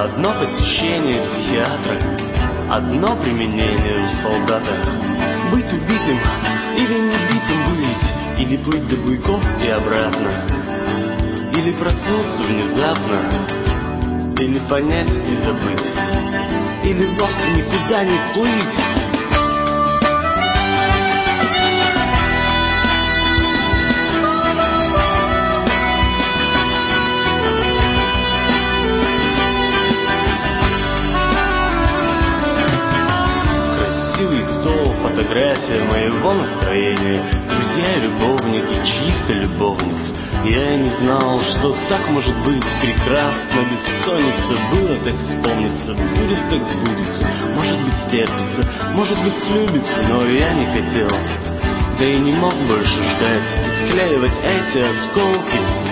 Одно посещение психиатра, одно применение у солдата. Быть убитым или не битым быть, или плыть до буйков и обратно, или проснуться внезапно, или понять и забыть, или вовсе никуда не плыть. Фотография моего настроения, друзья и любовники чьих-то любовниц. Я не знал, что так может быть прекрасно. Бессонница, было так вспомнится, будет так сбудется. Может быть стерпится, может быть слюбится, но я не хотел, да и не мог больше ждать и склеивать эти осколки